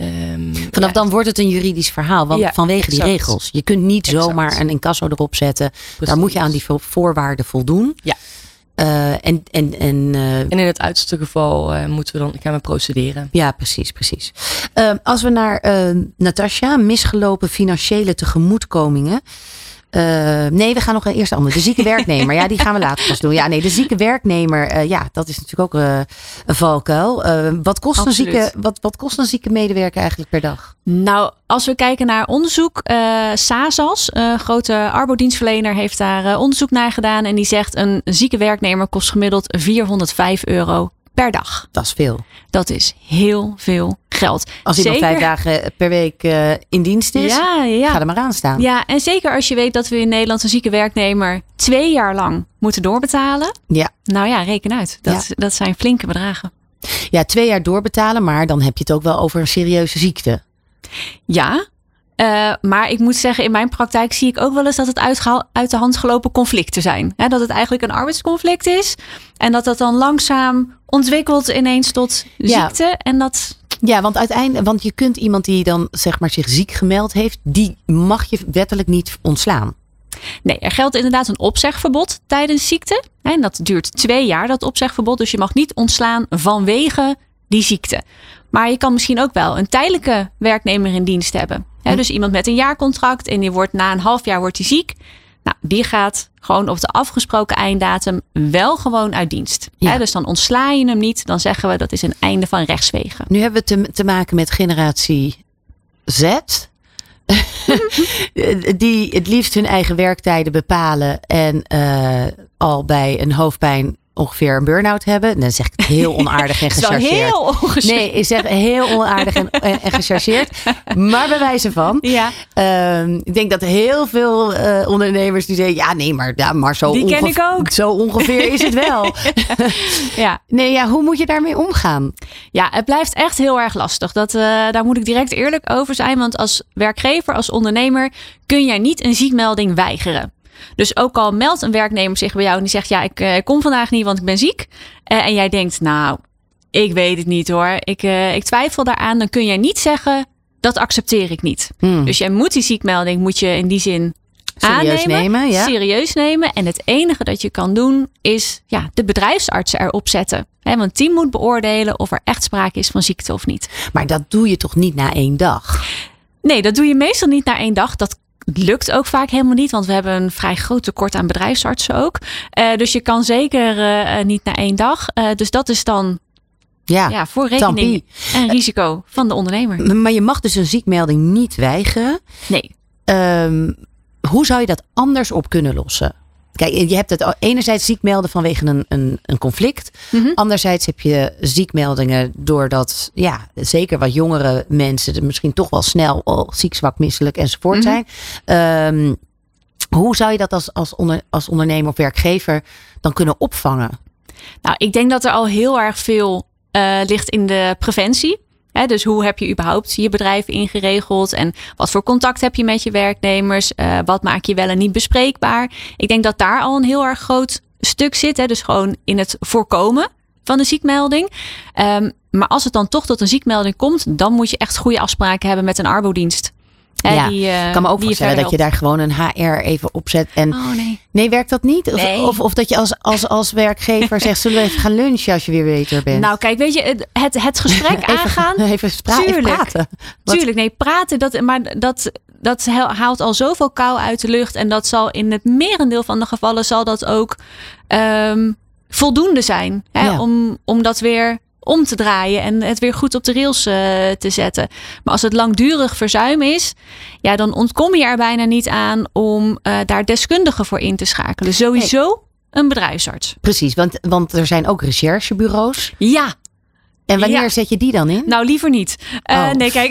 dan wordt het een juridisch verhaal, want vanwege die regels. Je kunt niet zomaar een incasso erop zetten. Precies. Daar moet je aan die voorwaarden voldoen. Ja. En in het uiterste geval gaan we procederen. Ja, precies. Als we naar Natasja, misgelopen financiële tegemoetkomingen. Nee, we gaan nog eerst andere. De zieke werknemer, ja, die gaan we later pas doen. Ja, nee, de zieke werknemer, dat is natuurlijk ook een valkuil. Wat kost een zieke medewerker eigenlijk per dag? Nou, als we kijken naar onderzoek, SASAS, grote arbodienstverlener, heeft daar onderzoek naar gedaan. En die zegt een zieke werknemer kost gemiddeld €405 per dag. Dat is veel. Dat is heel veel geld. Als iemand 5 dagen per week in dienst is, ga er maar aan staan. Ja, en zeker als je weet dat we in Nederland een zieke werknemer 2 jaar lang moeten doorbetalen. Ja. Nou ja, reken uit. Dat zijn flinke bedragen. Ja, 2 jaar doorbetalen, maar dan heb je het ook wel over een serieuze ziekte. Ja, maar ik moet zeggen, in mijn praktijk zie ik ook wel eens dat het uit de hand gelopen conflicten zijn. Hè, dat het eigenlijk een arbeidsconflict is. En dat dan langzaam ontwikkelt ineens tot ziekte. En dat... Ja, want je kunt iemand die dan zeg maar zich ziek gemeld heeft, die mag je wettelijk niet ontslaan. Nee, er geldt inderdaad een opzegverbod tijdens ziekte. En dat duurt 2 jaar, dat opzegverbod. Dus je mag niet ontslaan vanwege die ziekte. Maar je kan misschien ook wel een tijdelijke werknemer in dienst hebben. Dus iemand met een jaarcontract en die wordt na een half jaar wordt die ziek. Nou, die gaat gewoon op de afgesproken einddatum wel gewoon uit dienst. Ja. Dus dan ontsla je hem niet. Dan zeggen we dat is een einde van rechtswegen. Nu hebben we te maken met generatie Z. Die het liefst hun eigen werktijden bepalen. En al bij een hoofdpijn ongeveer een burn-out hebben. Dan zeg ik het heel onaardig en gechargeerd. Heel ongechargeerd. Nee, ik zeg heel onaardig en gechargeerd. Maar bij wijze van. Ja. Ik denk dat heel veel ondernemers die zeggen, ja nee, maar zo, die ken ik ook. Zo ongeveer is het wel. Ja. Nee, hoe moet je daarmee omgaan? Ja, het blijft echt heel erg lastig. Daar moet ik direct eerlijk over zijn. Want als werkgever, als ondernemer, kun jij niet een ziekmelding weigeren. Dus ook al meldt een werknemer zich bij jou en die zegt, ja, ik kom vandaag niet, want ik ben ziek. En jij denkt, nou, Ik weet het niet hoor. Ik twijfel daaraan. Dan kun jij niet zeggen, dat accepteer ik niet. Dus jij moet die ziekmelding in die zin serieus nemen. En het enige dat je kan doen is de bedrijfsartsen erop zetten. Want die moet beoordelen of er echt sprake is van ziekte of niet. Maar dat doe je toch niet na 1 dag? Nee, dat doe je meestal niet na 1 dag. Dat lukt ook vaak helemaal niet. Want we hebben een vrij groot tekort aan bedrijfsartsen ook. Dus je kan zeker niet na 1 dag. Dus dat is dan voor rekening en risico van de ondernemer. Maar je mag dus een ziekmelding niet weigeren. Nee. Hoe zou je dat anders op kunnen lossen? Kijk, je hebt het enerzijds ziek melden vanwege een conflict. Anderzijds heb je ziekmeldingen doordat zeker wat jongere mensen er misschien toch wel snel al ziek, zwak, misselijk enzovoort zijn. Hoe zou je dat als ondernemer of werkgever dan kunnen opvangen? Nou, ik denk dat er al heel erg veel ligt in de preventie. Dus hoe heb je überhaupt je bedrijf ingeregeld? En wat voor contact heb je met je werknemers? Wat maak je wel en niet bespreekbaar? Ik denk dat daar al een heel erg groot stuk zit. Dus gewoon in het voorkomen van een ziekmelding. Maar als het dan toch tot een ziekmelding komt, dan moet je echt goede afspraken hebben met een arbodienst. Ik kan me ook voorstellen dat je daar gewoon een HR even opzet. En nee, werkt dat niet? Of dat je als werkgever zegt, zullen we even gaan lunchen als je weer beter bent? Nou kijk, weet je, het gesprek aangaan. Even praten. Tuurlijk, nee, praten. Dat haalt al zoveel kou uit de lucht. En dat zal in het merendeel van de gevallen zal dat ook voldoende zijn. Om dat weer om te draaien en het weer goed op de rails te zetten. Maar als het langdurig verzuim is, dan ontkom je er bijna niet aan om daar deskundigen voor in te schakelen. Sowieso een bedrijfsarts. Precies, want er zijn ook recherchebureaus. Ja. En wanneer zet je die dan in? Nou, liever niet. Nee, kijk.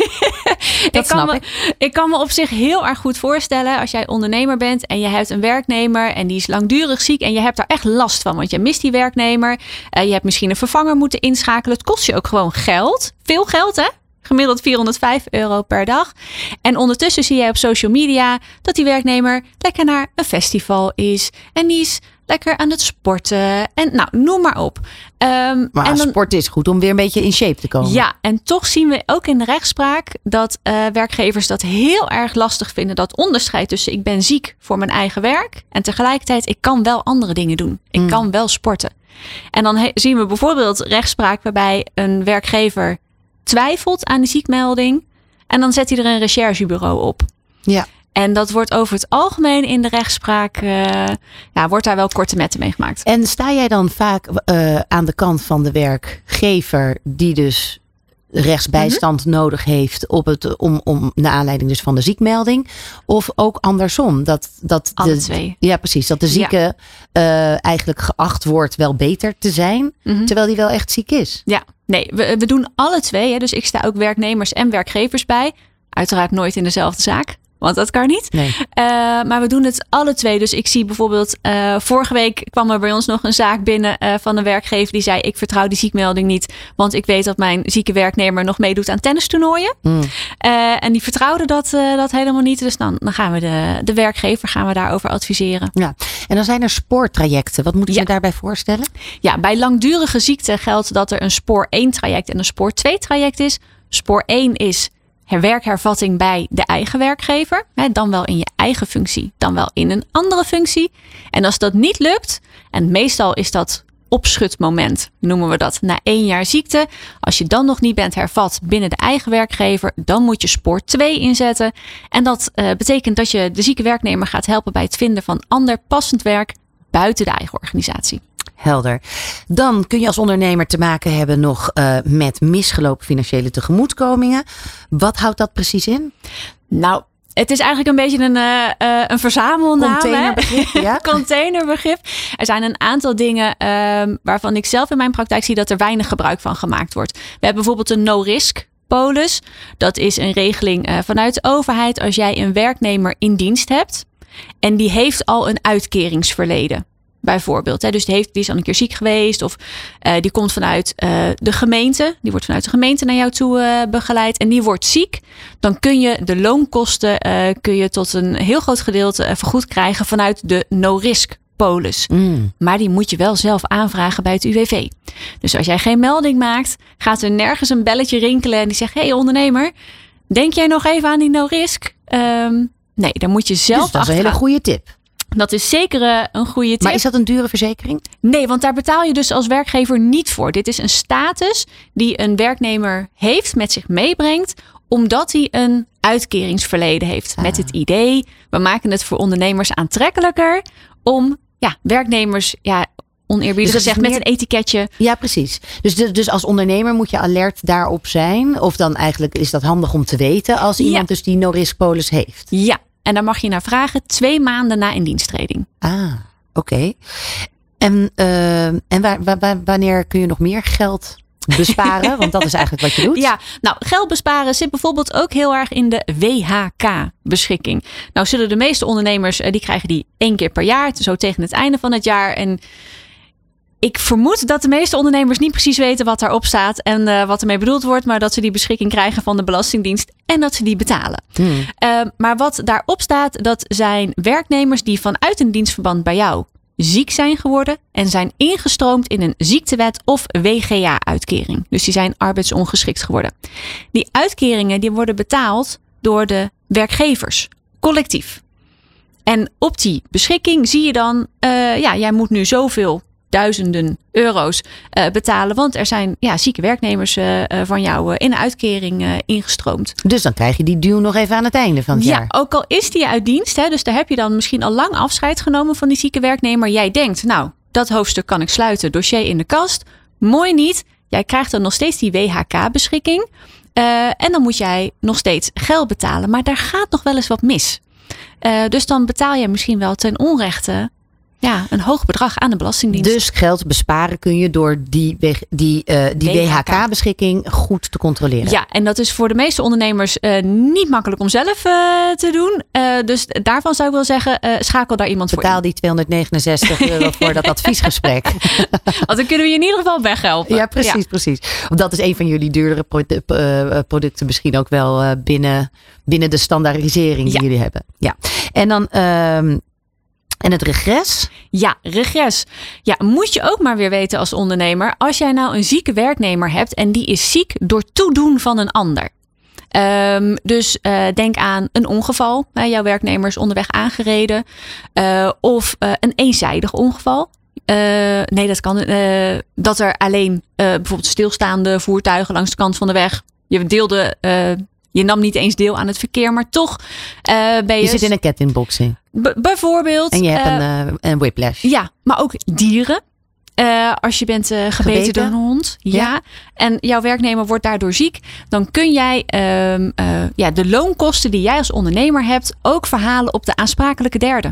Ik kan me op zich heel erg goed voorstellen als jij ondernemer bent en je hebt een werknemer en die is langdurig ziek en je hebt daar echt last van, want je mist die werknemer. Je hebt misschien een vervanger moeten inschakelen. Het kost je ook gewoon geld. Veel geld, hè? Gemiddeld €405 per dag. En ondertussen zie je op social media dat die werknemer lekker naar een festival is. En die is lekker aan het sporten. En noem maar op. Maar sporten is goed om weer een beetje in shape te komen. Ja, en toch zien we ook in de rechtspraak dat werkgevers dat heel erg lastig vinden. Dat onderscheid tussen ik ben ziek voor mijn eigen werk. En tegelijkertijd ik kan wel andere dingen doen. Ik kan wel sporten. En dan zien we bijvoorbeeld rechtspraak waarbij een werkgever twijfelt aan de ziekmelding. En dan zet hij er een recherchebureau op. Ja. En dat wordt over het algemeen in de rechtspraak, wordt daar wel korte metten mee gemaakt. En sta jij dan vaak aan de kant van de werkgever die dus rechtsbijstand nodig heeft om naar aanleiding dus van de ziekmelding? Of ook andersom? Alle twee. Ja, precies. Dat de zieke eigenlijk geacht wordt wel beter te zijn, terwijl die wel echt ziek is. Ja, nee, we doen alle twee. Hè. Dus ik sta ook werknemers en werkgevers bij. Uiteraard nooit in dezelfde zaak. Want dat kan niet. Nee. Maar we doen het alle twee. Dus ik zie bijvoorbeeld, vorige week kwam er bij ons nog een zaak binnen van een werkgever die zei, ik vertrouw die ziekmelding niet. Want ik weet dat mijn zieke werknemer nog meedoet aan tennistoernooien. En die vertrouwde dat helemaal niet. Dus dan gaan we de werkgever daarover adviseren. Ja. En dan zijn er spoortrajecten. Wat moet ik me daarbij voorstellen? Ja, bij langdurige ziekte geldt dat er een spoor 1 traject en een spoor 2 traject is. Spoor 1 is werkhervatting bij de eigen werkgever. Dan wel in je eigen functie, dan wel in een andere functie. En als dat niet lukt, en meestal is dat opschutmoment, noemen we dat, na 1 jaar ziekte. Als je dan nog niet bent hervat binnen de eigen werkgever, dan moet je spoor 2 inzetten. En dat betekent dat je de zieke werknemer gaat helpen bij het vinden van ander passend werk buiten de eigen organisatie. Helder. Dan kun je als ondernemer te maken hebben nog met misgelopen financiële tegemoetkomingen. Wat houdt dat precies in? Nou, het is eigenlijk een beetje een verzamelnaam. Containerbegrip, ja. Containerbegrip. Er zijn een aantal dingen waarvan ik zelf in mijn praktijk zie dat er weinig gebruik van gemaakt wordt. We hebben bijvoorbeeld een no-risk polis. Dat is een regeling vanuit de overheid als jij een werknemer in dienst hebt en die heeft al een uitkeringsverleden. Bijvoorbeeld. Dus die is al een keer ziek geweest. Of die komt vanuit de gemeente. Die wordt vanuit de gemeente naar jou toe begeleid. En die wordt ziek. Dan kun je de loonkosten tot een heel groot gedeelte vergoed krijgen vanuit de no-risk polis. Maar die moet je wel zelf aanvragen bij het UWV. Dus als jij geen melding maakt, gaat er nergens een belletje rinkelen en die zegt: hey ondernemer, denk jij nog even aan die no-risk? Nee, dan moet je zelf Dus dat is een hele goede tip. Dat is zeker een goede tip. Maar is dat een dure verzekering? Nee, want daar betaal je dus als werkgever niet voor. Dit is een status die een werknemer heeft, met zich meebrengt, omdat hij een uitkeringsverleden heeft. Met het idee, we maken het voor ondernemers aantrekkelijker om werknemers, oneerbiedig Dus gezegd, met een etiketje. Ja, precies. Dus als ondernemer moet je alert daarop zijn. Of dan eigenlijk is dat handig om te weten als iemand dus die no-risk polis heeft. Ja, en daar mag je naar vragen 2 maanden na indiensttreding. Ah, oké. En wanneer kun je nog meer geld besparen? Want dat is eigenlijk wat je doet. Ja, nou, geld besparen zit bijvoorbeeld ook heel erg in de WHK-beschikking. Nou, zullen de meeste ondernemers, die krijgen die 1 keer per jaar, zo tegen het einde van het jaar. En ik vermoed dat de meeste ondernemers niet precies weten wat daarop staat en wat ermee bedoeld wordt, maar dat ze die beschikking krijgen van de Belastingdienst en dat ze die betalen. Maar wat daarop staat, dat zijn werknemers die vanuit een dienstverband bij jou ziek zijn geworden en zijn ingestroomd in een ziektewet of WGA-uitkering. Dus die zijn arbeidsongeschikt geworden. Die uitkeringen die worden betaald door de werkgevers, collectief. En op die beschikking zie je dan, jij moet nu zoveel duizenden euro's betalen, want er zijn zieke werknemers van jou in een uitkering ingestroomd. Dus dan krijg je die duw nog even aan het einde van het jaar. Ja, ook al is die uit dienst, dus daar heb je dan misschien al lang afscheid genomen van die zieke werknemer. Jij denkt, nou, dat hoofdstuk kan ik sluiten, dossier in de kast. Mooi niet. Jij krijgt dan nog steeds die WHK-beschikking. En dan moet jij nog steeds geld betalen, maar daar gaat nog wel eens wat mis. Dus dan betaal je misschien wel ten onrechte een hoog bedrag aan de Belastingdienst. Dus geld besparen kun je door die WHK-beschikking goed te controleren. Ja, en dat is voor de meeste ondernemers niet makkelijk om zelf te doen. Dus daarvan zou ik wel zeggen, schakel daar iemand voor in. Betaal die €269 voor dat adviesgesprek. Want dan kunnen we je in ieder geval weghelpen. Ja, precies. Want dat is een van jullie duurdere producten misschien ook wel binnen de standaardisering die jullie hebben. Ja. En dan en het regres? Ja, regres. Ja, moet je ook maar weer weten als ondernemer. Als jij nou een zieke werknemer hebt en die is ziek door toedoen van een ander. Dus denk aan een ongeval. Jouw werknemer is onderweg aangereden. Of een eenzijdig ongeval. Nee, dat kan. Dat er alleen bijvoorbeeld stilstaande voertuigen langs de kant van de weg. Je nam niet eens deel aan het verkeer, maar toch ben je... Je zit in een kettingboxing. Bijvoorbeeld. En je hebt een whiplash. Ja, maar ook dieren. Als je bent gebeten door een hond. Ja. En jouw werknemer wordt daardoor ziek. Dan kun jij de loonkosten die jij als ondernemer hebt ook verhalen op de aansprakelijke derde.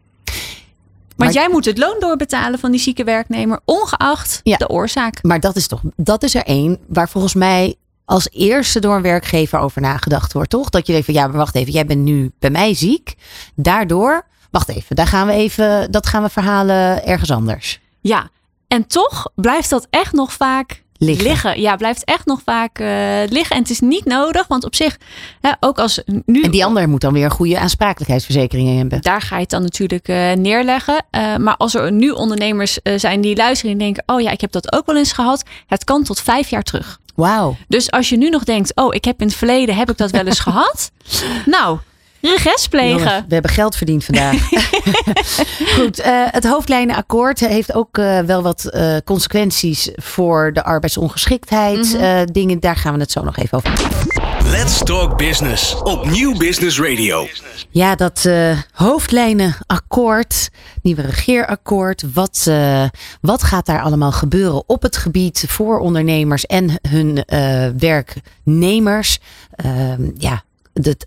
Want jij moet het loon doorbetalen van die zieke werknemer, ongeacht de oorzaak. Maar dat is er één waar volgens mij als eerste door een werkgever over nagedacht wordt, toch? Dat je denkt van, maar wacht even, jij bent nu bij mij ziek. Daardoor, wacht even, dat gaan we verhalen ergens anders. Ja, en toch blijft dat echt nog vaak liggen. Ja, blijft echt nog vaak liggen. En het is niet nodig, want op zich, ook als nu... En die ander moet dan weer een goede aansprakelijkheidsverzekering hebben. Daar ga je het dan natuurlijk neerleggen. Maar als er nu ondernemers zijn die luisteren en denken, ik heb dat ook wel eens gehad. Het kan tot 5 jaar terug. Wauw. Dus als je nu nog denkt, ik heb in het verleden, heb ik dat wel eens gehad? Nou, regres plegen. Jongens, we hebben geld verdiend vandaag. Goed, het hoofdlijnenakkoord heeft ook wel wat consequenties voor de arbeidsongeschiktheid. Dingen, daar gaan we het zo nog even over. Let's Talk Business op Nieuw Business Radio. Ja, dat hoofdlijnenakkoord, nieuwe regeerakkoord. Wat gaat daar allemaal gebeuren op het gebied voor ondernemers en hun werknemers? Het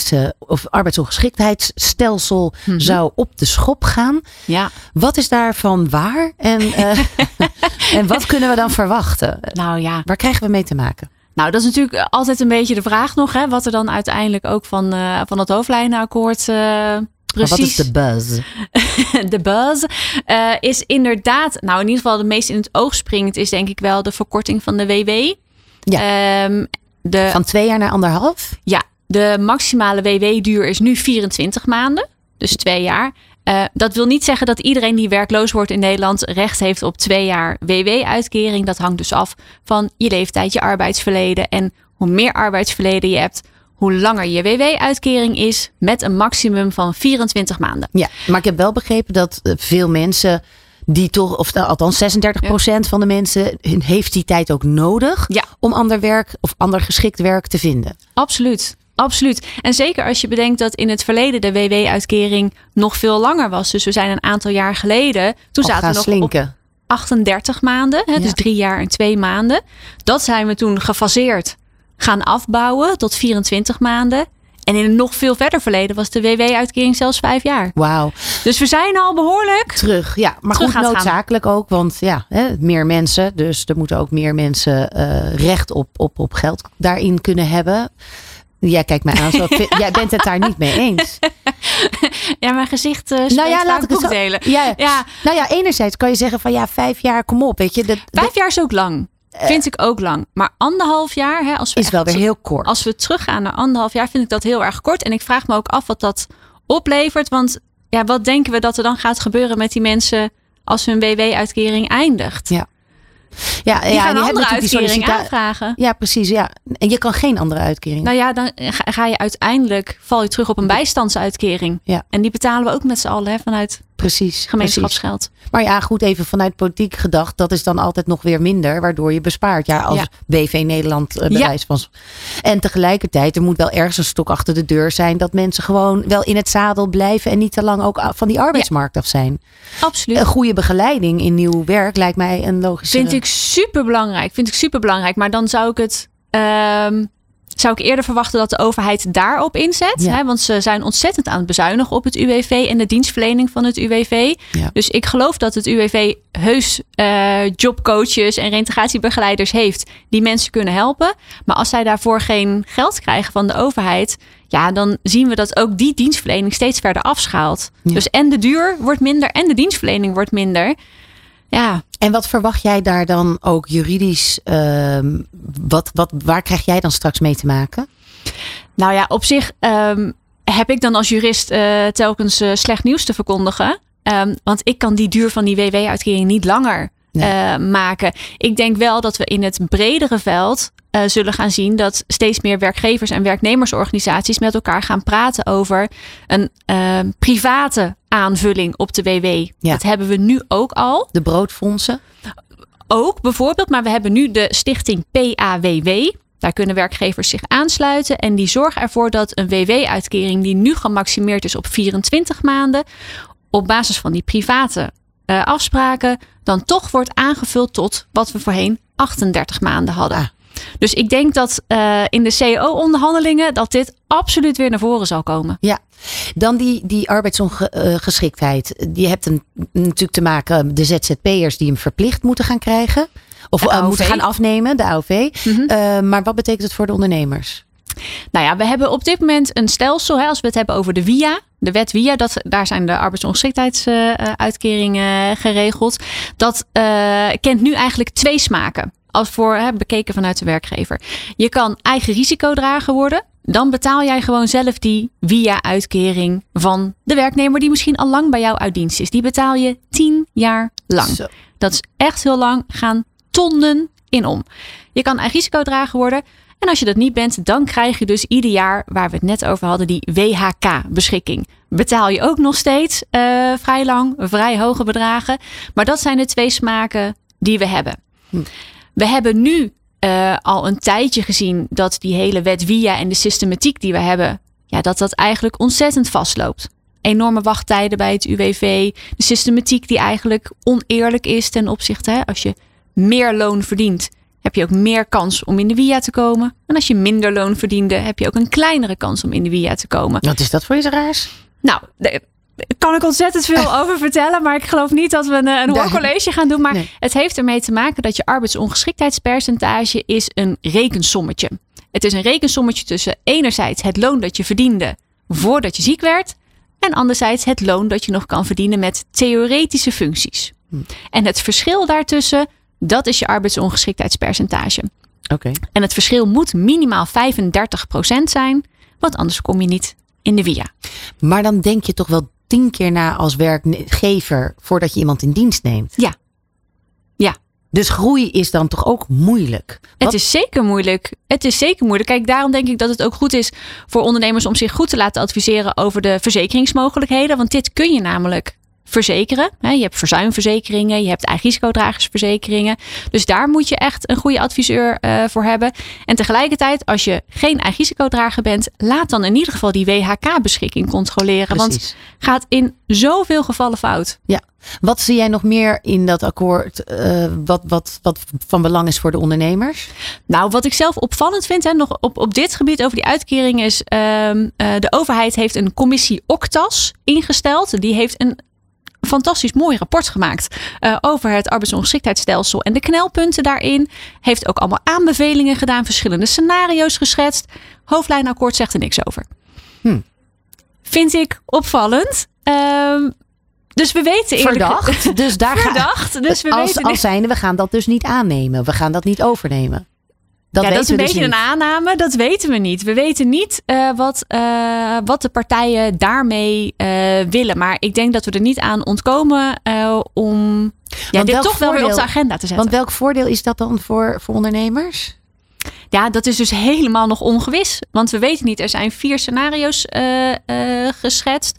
arbeidsongeschiktheidsstelsel zou op de schop gaan. Ja. Wat is daarvan waar? En wat kunnen we dan verwachten? Nou ja. Waar krijgen we mee te maken? Nou, dat is natuurlijk altijd een beetje de vraag nog. Wat er dan uiteindelijk ook van het hoofdlijnenakkoord precies. Maar wat is de buzz? De buzz is inderdaad, in ieder geval de meest in het oog springend is denk ik wel de verkorting van de WW. Ja. Van 2 jaar naar 1,5? Ja. De maximale WW-duur is nu 24 maanden. Dus 2 jaar. Dat wil niet zeggen dat iedereen die werkloos wordt in Nederland recht heeft op 2 jaar WW-uitkering. Dat hangt dus af van je leeftijd, je arbeidsverleden. En hoe meer arbeidsverleden je hebt, hoe langer je WW-uitkering is, met een maximum van 24 maanden. Ja, maar ik heb wel begrepen dat veel mensen die toch, of althans 36% van de mensen heeft die tijd ook nodig om ander werk of ander geschikt werk te vinden. Absoluut. Absoluut. En zeker als je bedenkt dat in het verleden de WW-uitkering nog veel langer was. Dus we zijn een aantal jaar geleden, toen zaten we nog slinken. op 38 maanden. Hè, dus 3 jaar en 2 maanden. Dat zijn we toen gefaseerd gaan afbouwen tot 24 maanden. En in een nog veel verder verleden was de WW-uitkering zelfs 5 jaar. Wauw. Dus we zijn al behoorlijk terug. Ja, maar goed, noodzakelijk ook. Want meer mensen. Dus er moeten ook meer mensen recht op geld daarin kunnen hebben. Jij kijkt mij aan. Jij bent het daar niet mee eens. Ja, mijn gezicht laat ik het delen. Ja. Nou ja, enerzijds kan je zeggen van 5 jaar, kom op. Weet je, 5 jaar is ook lang. Vind ik ook lang. Maar 1,5 jaar, als we is wel weer heel kort. Als we teruggaan naar 1,5 jaar, vind ik dat heel erg kort. En ik vraag me ook af wat dat oplevert. Want wat denken we dat er dan gaat gebeuren met die mensen als hun WW-uitkering eindigt? Ja. Die gaan een andere uitkering aanvragen. Ja, precies. Ja. En je kan geen andere uitkering. Nou ja, dan ga je uiteindelijk, val je terug op een bijstandsuitkering. Ja. En die betalen we ook met z'n allen vanuit gemeenschapsgeld. Maar ja, goed, even vanuit politiek gedacht. Dat is dan altijd nog weer minder, waardoor je bespaart. Ja, als BV Nederland bewijs van. En tegelijkertijd, er moet wel ergens een stok achter de deur zijn. Dat mensen gewoon wel in het zadel blijven. En niet te lang ook van die arbeidsmarkt af zijn. Absoluut. Een goede begeleiding in nieuw werk lijkt mij een logische. Vind ik superbelangrijk. Maar dan zou ik het... zou ik eerder verwachten dat de overheid daarop inzet. Ja. Hè, want ze zijn ontzettend aan het bezuinigen op het UWV en de dienstverlening van het UWV. Ja. Dus ik geloof dat het UWV heus jobcoaches en reintegratiebegeleiders heeft die mensen kunnen helpen. Maar als zij daarvoor geen geld krijgen van de overheid, dan zien we dat ook die dienstverlening steeds verder afschaalt. Ja. Dus en de duur wordt minder en de dienstverlening wordt minder. Ja. En wat verwacht jij daar dan ook juridisch? Waar krijg jij dan straks mee te maken? Nou ja, op zich heb ik dan als jurist telkens slecht nieuws te verkondigen. Want ik kan die duur van die WW-uitkering niet langer maken. Ik denk wel dat we in het bredere veld zullen gaan zien dat steeds meer werkgevers en werknemersorganisaties met elkaar gaan praten over een private aanvulling op de WW. Ja. Dat hebben we nu ook al. De broodfondsen? Ook bijvoorbeeld, maar we hebben nu de stichting PAWW. Daar kunnen werkgevers zich aansluiten en die zorgen ervoor dat een WW-uitkering die nu gemaximeerd is op 24 maanden, op basis van die private afspraken, dan toch wordt aangevuld tot wat we voorheen 38 maanden hadden. Ah. Dus ik denk dat in de CAO-onderhandelingen dat dit absoluut weer naar voren zal komen. Ja, dan die arbeidsongeschiktheid. Die hebt natuurlijk te maken de ZZP'ers die hem verplicht moeten gaan krijgen. Of moeten gaan afnemen, de AOV. Mm-hmm. Maar wat betekent het voor de ondernemers? Nou ja, we hebben op dit moment een stelsel. Als we het hebben over de WIA. De wet WIA, daar zijn de arbeidsongeschiktheidsuitkeringen geregeld. Dat kent nu eigenlijk 2 smaken. Als voor bekeken vanuit de werkgever. Je kan eigen risicodrager worden. Dan betaal jij gewoon zelf die WIA-uitkering van de werknemer die misschien al lang bij jou uit dienst is. Die betaal je 10 jaar lang. Zo. Dat is echt heel lang. Gaan tonnen in om. Je kan eigen risicodrager worden. En als je dat niet bent, dan krijg je dus ieder jaar, waar we het net over hadden, die WHK-beschikking. Betaal je ook nog steeds vrij lang, vrij hoge bedragen. Maar dat zijn de 2 smaken die we hebben. We hebben nu al een tijdje gezien dat die hele wet WIA en de systematiek die we hebben, dat eigenlijk ontzettend vastloopt. Enorme wachttijden bij het UWV. De systematiek die eigenlijk oneerlijk is ten opzichte, als je meer loon verdient, heb je ook meer kans om in de WIA te komen. En als je minder loon verdiende, heb je ook een kleinere kans om in de WIA te komen. Wat is dat voor iets raars? Nou, daar kan ik ontzettend veel over vertellen. Maar ik geloof niet dat we een hoorcollege gaan doen. Maar het heeft ermee te maken dat je arbeidsongeschiktheidspercentage is een rekensommetje. Het is een rekensommetje tussen enerzijds het loon dat je verdiende voordat je ziek werd. En anderzijds het loon dat je nog kan verdienen met theoretische functies. En het verschil daartussen, dat is je arbeidsongeschiktheidspercentage. Okay. En het verschil moet minimaal 35% zijn. Want anders kom je niet in de WIA. Maar dan denk je toch wel 10 keer na als werkgever voordat je iemand in dienst neemt. Ja. Dus groei is dan toch ook moeilijk? Het is zeker moeilijk. Kijk, daarom denk ik dat het ook goed is voor ondernemers om zich goed te laten adviseren over de verzekeringsmogelijkheden. Want dit kun je namelijk verzekeren. Je hebt verzuimverzekeringen, je hebt eigen risicodragersverzekeringen. Dus daar moet je echt een goede adviseur voor hebben. En tegelijkertijd, als je geen eigen risicodrager bent, laat dan in ieder geval die WHK-beschikking controleren. Precies. Want gaat in zoveel gevallen fout. Ja. Wat zie jij nog meer in dat akkoord wat van belang is voor de ondernemers? Nou, wat ik zelf opvallend vind, nog op dit gebied over die uitkering is, de overheid heeft een commissie Octas ingesteld. Die heeft een fantastisch mooi rapport gemaakt over het arbeidsongeschiktheidsstelsel en de knelpunten daarin. Heeft ook allemaal aanbevelingen gedaan, verschillende scenario's geschetst. Hoofdlijnakkoord zegt er niks over. Vind ik opvallend. Dus we weten verdacht. Dus daar verdacht. Dus als zijnde, we gaan dat dus niet aannemen. We gaan dat niet overnemen. Dat is een beetje een aanname. Dat weten we niet. We weten niet wat de partijen daarmee willen. Maar ik denk dat we er niet aan ontkomen om dit toch wel weer op de agenda te zetten. Want welk voordeel is dat dan voor ondernemers? Ja, dat is dus helemaal nog ongewis. Want we weten niet. Er zijn 4 scenario's geschetst.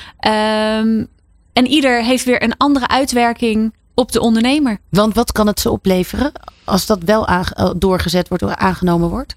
En ieder heeft weer een andere uitwerking op de ondernemer. Want wat kan het ze opleveren als dat wel doorgezet wordt, aangenomen wordt?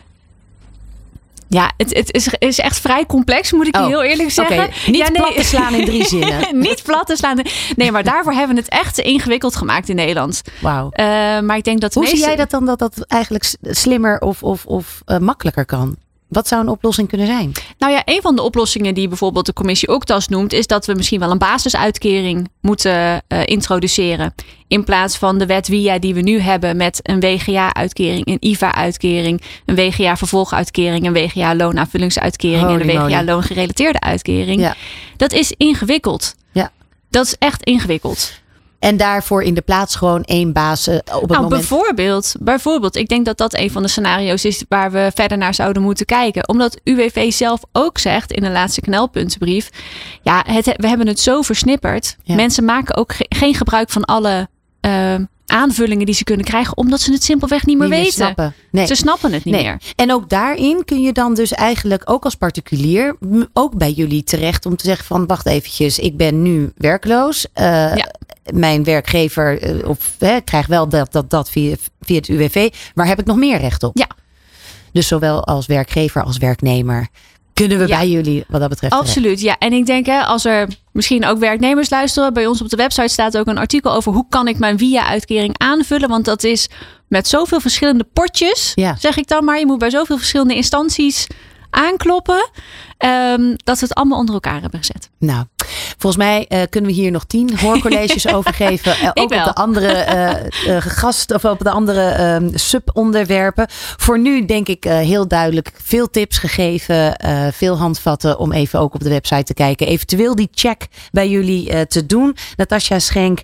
Ja, het is echt vrij complex, moet ik heel eerlijk zeggen. Okay. Niet plat te slaan in 3 zinnen. Niet plat te slaan. Nee, maar daarvoor hebben we het echt te ingewikkeld gemaakt in Nederland. Wauw. Maar ik denk dat Hoe zie jij dat dan dat eigenlijk slimmer of makkelijker kan? Wat zou een oplossing kunnen zijn? Nou ja, een van de oplossingen die bijvoorbeeld de commissie Octas noemt, is dat we misschien wel een basisuitkering moeten introduceren. In plaats van de wet WIA die we nu hebben met een WGA-uitkering, een IVA-uitkering, een WGA-vervolguitkering, een WGA-loonaanvullingsuitkering en een WGA-loongerelateerde uitkering. Ja. Dat is ingewikkeld. Ja. Dat is echt ingewikkeld. En daarvoor in de plaats gewoon 1 baas op het moment. Bijvoorbeeld, ik denk dat dat een van de scenario's is waar we verder naar zouden moeten kijken. Omdat UWV zelf ook zegt in de laatste knelpuntenbrief, ja, we hebben het zo versnipperd. Ja. Mensen maken ook geen gebruik van alle aanvullingen die ze kunnen krijgen, omdat ze het simpelweg niet meer weten. Snappen. Nee. Ze snappen het niet meer. En ook daarin kun je dan dus eigenlijk ook als particulier ook bij jullie terecht om te zeggen van wacht eventjes, ik ben nu werkloos. Mijn werkgever krijgt wel dat via het UWV. Waar heb ik nog meer recht op? Ja. Dus zowel als werkgever als werknemer kunnen we bij jullie wat dat betreft absoluut, ja. En ik denk als er misschien ook werknemers luisteren. Bij ons op de website staat ook een artikel over hoe kan ik mijn WIA-uitkering aanvullen. Want dat is met zoveel verschillende potjes, zeg ik dan maar. Je moet bij zoveel verschillende instanties aankloppen. Dat we het allemaal onder elkaar hebben gezet. Nou, volgens mij kunnen we hier nog 10 hoorcolleges over geven. Ook op de andere of op de andere subonderwerpen. Voor nu denk ik heel duidelijk veel tips gegeven. Veel handvatten om even ook op de website te kijken. Eventueel die check bij jullie te doen. Natasja Schenk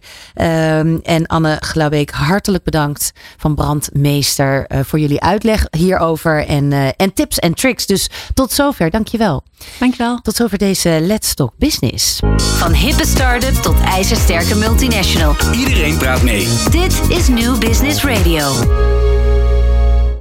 en Anne Glaubeek, hartelijk bedankt van Brandmeester voor jullie uitleg hierover. En tips en tricks. Dus tot zover. Dankjewel. Dankjewel. Tot zover deze Let's Talk Business. Van hippe start-up tot ijzersterke multinational. Iedereen praat mee. Dit is New Business Radio.